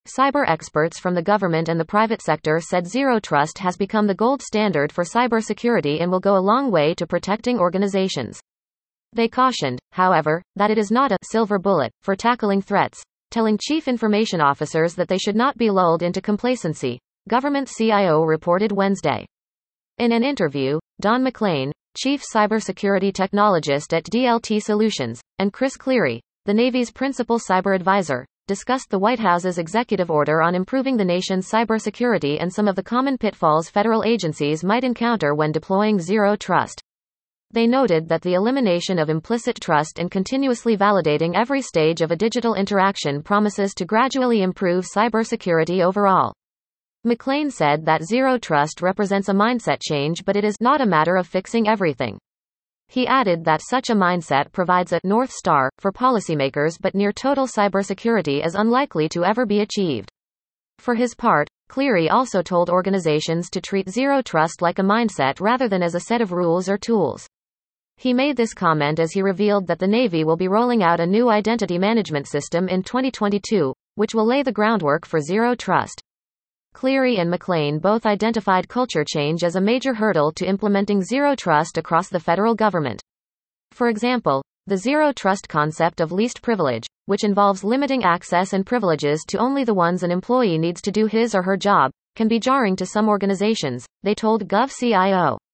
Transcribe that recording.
Cyber experts from the government and the private sector said Zero Trust has become the gold standard for cybersecurity and will go a long way to protecting organizations. They cautioned, however, that it is not a silver bullet for tackling threats, telling chief information officers that they should not be lulled into complacency, government CIO reported Wednesday. In an interview, Don McLean, chief cybersecurity technologist at DLT Solutions, and Chris Cleary, the Navy's principal cyber advisor, discussed the White House's executive order on improving the nation's cybersecurity and some of the common pitfalls federal agencies might encounter when deploying Zero Trust. They noted that the elimination of implicit trust and continuously validating every stage of a digital interaction promises to gradually improve cybersecurity overall. McLean said that Zero Trust represents a mindset change, but it is not a matter of fixing everything. He added that such a mindset provides a North Star for policymakers, but near total cybersecurity is unlikely to ever be achieved. For his part, Cleary also told organizations to treat Zero Trust like a mindset rather than as a set of rules or tools. He made this comment as he revealed that the Navy will be rolling out a new identity management system in 2022, which will lay the groundwork for Zero Trust. Cleary and McLean both identified culture change as a major hurdle to implementing Zero Trust across the federal government. For example, the Zero Trust concept of least privilege, which involves limiting access and privileges to only the ones an employee needs to do his or her job, can be jarring to some organizations, they told GovCIO.